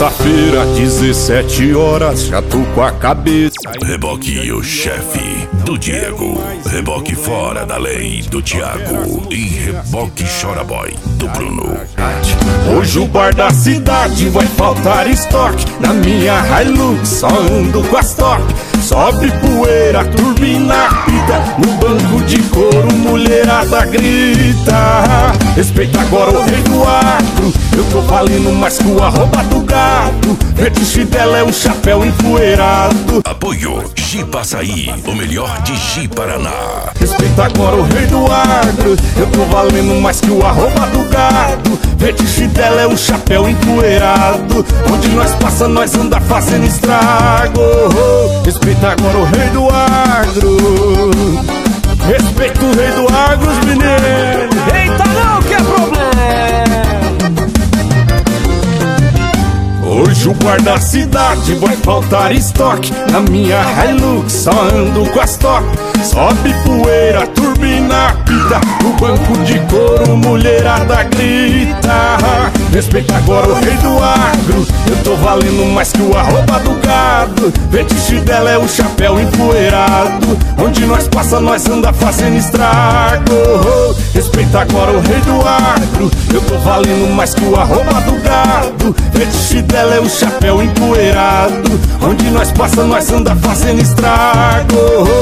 Segunda-feira, 17 horas, já tô com a cabeça. Reboque o chefe do Diego, reboque fora da lei do Thiago e reboque chora boy do Bruno. Hoje o bar da cidade vai faltar estoque. Na minha Hilux só ando com as top. Sobe poeira, turbina pita. No banco de couro, mulherada grita. Respeita agora o rei do agro. Eu tô valendo mais que o arroba do gado. Fetiche dela é um chapéu empoeirado. Apoio Jeep Açaí, o melhor de Jeep Paraná. Respeita agora o rei do agro. Eu tô valendo mais que o arroba do gado. Fetiche dela é um chapéu empoeirado. Onde nós passa, nós anda fazendo estrago. Respeita agora o rei do agro. Respeita o rei do agro, os meninos. Eita não, que é problema. Hoje o bar da cidade vai faltar estoque. Na minha Hilux só ando com as top. Sobe poeira, turbina pita. No banco de couro, mulherada grita. Respeita agora o rei do agro. Eu tô valendo mais que o arroba do gado. Fetiche dela é o chapéu empoeirado. Onde nós passa, nós anda fazendo estrago. Respeita agora o rei do agro. Eu tô valendo mais que o arroba do gado. Fetiche dela é o chapéu empoeirado. Onde nós passa, nós anda fazendo estrago.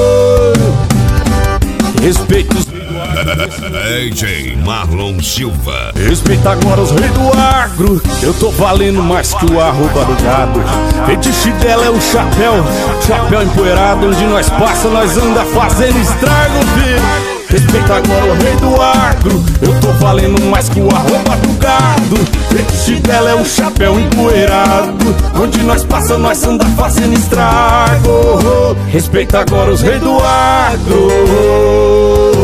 Respeita os DJ Marlon Silva. Respeita agora os reis do agro. Eu tô valendo mais que o arroba do gado. Fetiche dela é o chapéu empoeirado. Onde nós passa, nós anda fazendo estrago, filho. Respeita agora o rei do agro. Eu tô valendo mais que o arroba do gado. Fetiche dela é um chapéu empoeirado. Onde nós passa, nós anda fazendo estrago. Respeita agora os reis do agro.